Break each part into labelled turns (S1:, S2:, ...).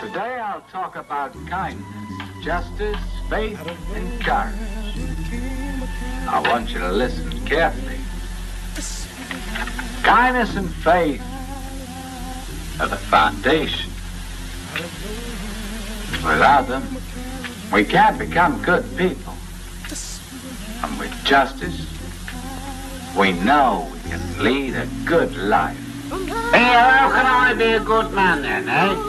S1: Today I'll talk about kindness, justice, faith, and courage. I want you to listen carefully. Kindness and faith are the foundation. Without them, we can't become good people. And with justice, we know we can lead a good life.
S2: Hey, how can I be a good man then, eh?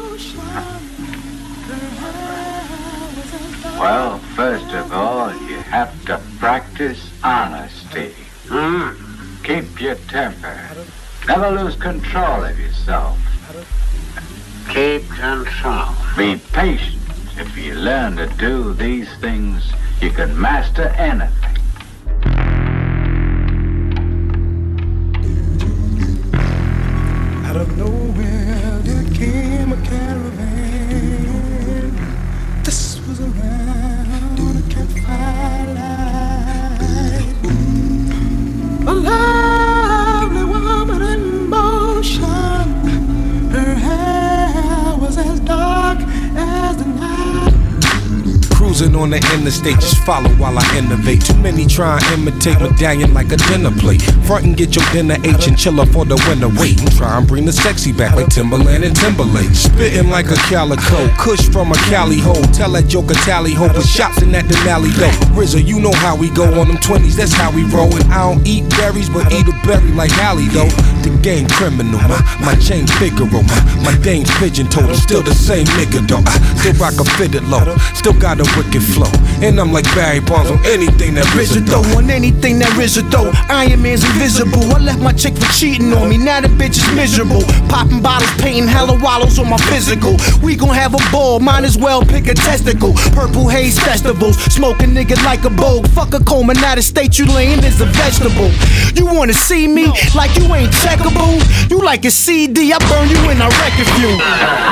S1: Well, first of all, you have to practice honesty. Keep your temper. Never lose control of yourself.
S2: Keep control.
S1: Be patient. If you learn to do these things, you can master anything.
S3: Out of nowhere there came a caravan. This was around a campfire light. A lovely woman in motion. Her hair was as dark as the night.
S4: Cruising on the interstate, just follow while I innovate. Too many try and imitate medallion like a dinner plate. Front and get your dinner H and chill up for the winter. Wait and try and bring the sexy back like Timberland and Timberlake. Spitting like a calico, kush from a Cali hole. Tell that joker tally ho, but shops in that Denali though. RZA, you know how we go on them 20s, that's how we roll. And I don't eat berries, but eat a berry like Hallie though. The game criminal, my chain Figaro, my dame pigeon toed. I'm still the same nigga though. I still rock a fitted low, still got a wicked flow. And I'm like Barry Bonds on anything that RZA though.
S3: On anything that RZA though. Iron Man's invisible. I left my chick for cheating on me. Now the bitch is miserable. Popping bottles, painting hella wallows on my physical. We gon' have a ball, might as well pick a testicle. Purple haze festivals, smoke a nigga like a bogue. Fuck a coma, now the state you laying is a vegetable. You wanna see me like you ain't checkable? You like a CD, I burn you and I wreck you.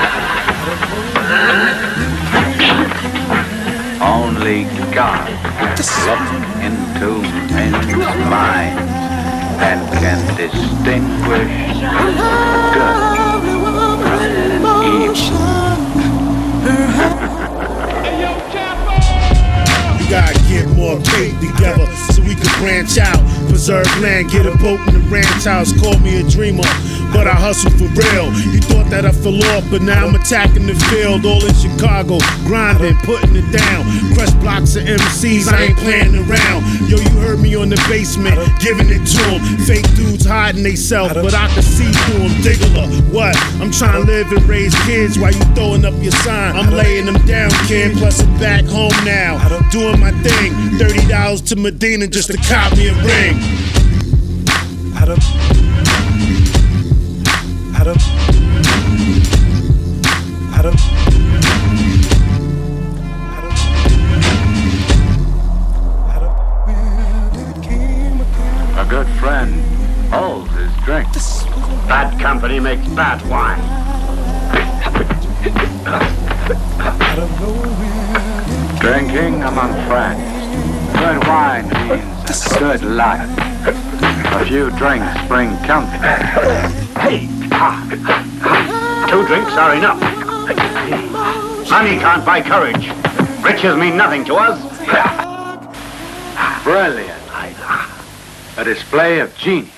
S1: Only God looks into men's mind and can distinguish good from evil.
S5: We gotta get more cake together so we can branch out. Preserve land, get a boat in the ranch house. Call me a dreamer, but I hustle for real. You thought that I fell off, but now I'm attacking the field. All in Chicago, grinding, putting it down. Crush blocks of MCs, I ain't playing around. Yo, you heard me on the basement, giving it to them. Fake dudes hiding they self, but I can see through them. Diggler, what? I'm trying to live and raise kids while you throwing up your sign. I'm laying them down, kid, plus I'm back home now. Doing my thing, $30 to Medina just to cop me a ring.
S1: A good friend holds his drink.
S2: Bad company makes bad wine.
S1: Drinking among friends. Good wine means a good life. A few drinks bring comfort.
S2: Hey, 2 drinks are enough. Money can't buy courage. Riches mean nothing to us.
S1: Brilliant. A display of genius.